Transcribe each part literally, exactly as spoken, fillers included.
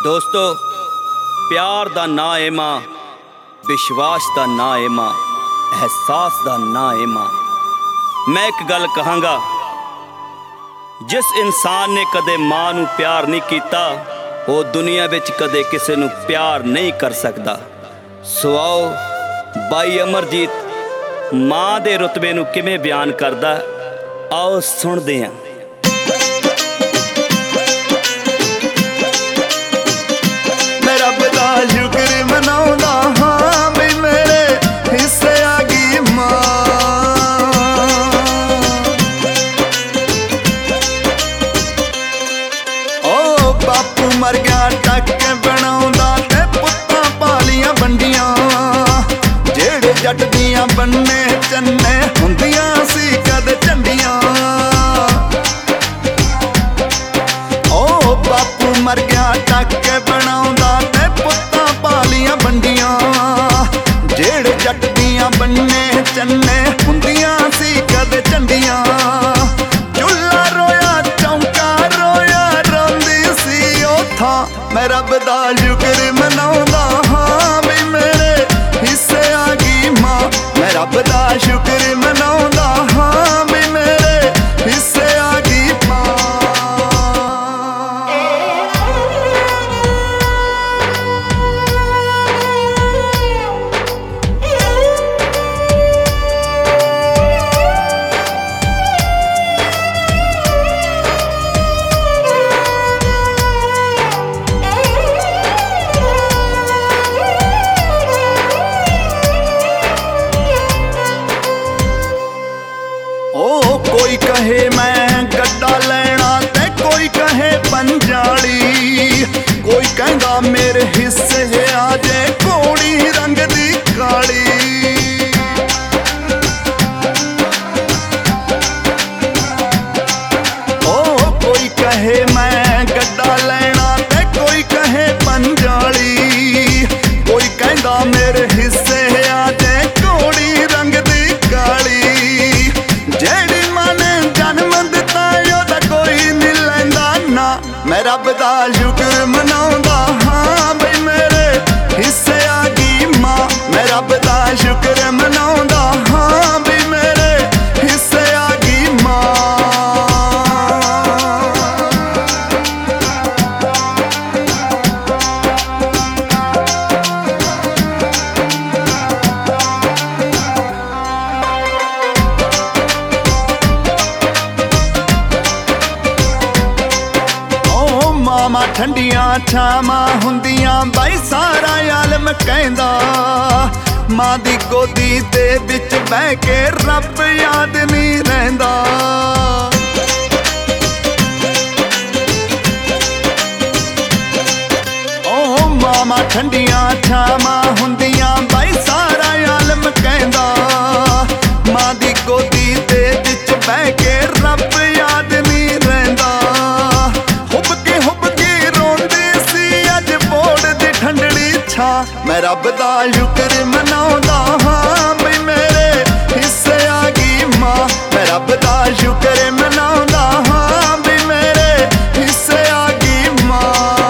दोस्तों प्यार दा ना है मां, विश्वास दा ना है मां, एहसास दा ना है मां। मैं एक गल कहांगा, जिस इंसान ने कदे मां नू प्यार नहीं कीता वो दुनिया विच कदे किसी नू प्यार नहीं कर सकता। सो आओ बाई अमरजीत मां दे रुतबे नू किवें बयान करदा, आओ सुनदे हां। रब दा शुक्र मनाउंदा हां भी मेरे हिस्से आ गई मां। ओ बापू मर गया टक बनाउंदा ते पुत्तां पालियां बंडियां, जेड़े जट दियां बन्ने चन्ने हुंदियां सी कद झंडियां। ओ बापू मर गया टक बनाउंदा जेड़े जट दियां बन्ने चन्ने हुंदियां सी कद झंडियां। चुल्ला रोया चौंका रोया रोंदी सी ओ थां, मैं रब दा शुक्र मनाउंदा हां भी मेरे हिस्से आ गई मां। मैं रब दा शुक्र मनाउंदा हां भी मेरे हिस्से आ गई मां। कोई कहे मैं गड्डा लेना ते कोई कहे पंजाली, कोई कहंदा मेरे हिस्से आ जाए घोड़ी रंग दी काली। ओ कोई कहे मैं गड्डा लेना ते कोई कहे पंजाली, कोई कहंदा मेरे हिस्से आ जाए घोड़ी रंग दी काली। जेड़ी मैं रब दा शुक्र मनाउंदा हां बई मेरे हिस्से आ गई मां। मैं रब दा शुक्र मनाउंदा हां बई मेरे हिस्से आ गई मां। मामा ठंडियां छावां हुंदियां बाई सारा आलम कहंदा, मां दी गोदी दे विच बह के रब याद नहीं रहिंदा। ओ मामा ठंडियां छावां हुंदियां बाई सारा आलम कहंदा, मां दी गोदी दे विच बह के रब याद नहीं रहिंदा। मैं रब दा शुक्र मनाउंदा हां बई मेरे हिस्से आ गई मां। मैं रब दा शुक्र मनाउंदा हां बई मेरे हिस्से आ गई मां।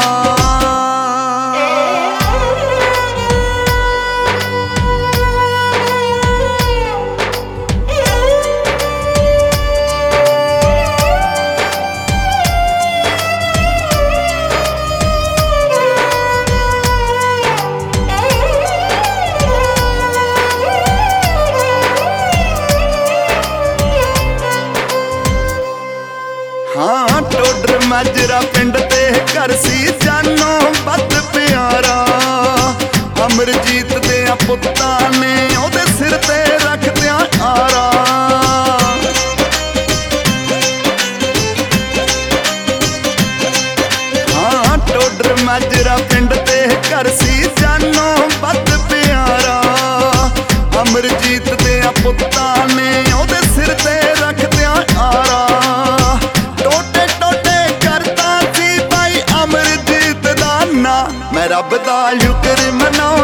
हाँ टोडर माजरा पिंड ते घर सी जानो बद प्यारा, अमरजीत दे पुत्तां ने ओदे सिर ते रखदियां आरा। हाँ टोडर माजरा पिंड ते घर सी जानो बद प्यारा, अमरजीत दे पुत्तां ने ओदे सिर ते रखदियां आरा। मैं रब दा शुक्र मनाउंदा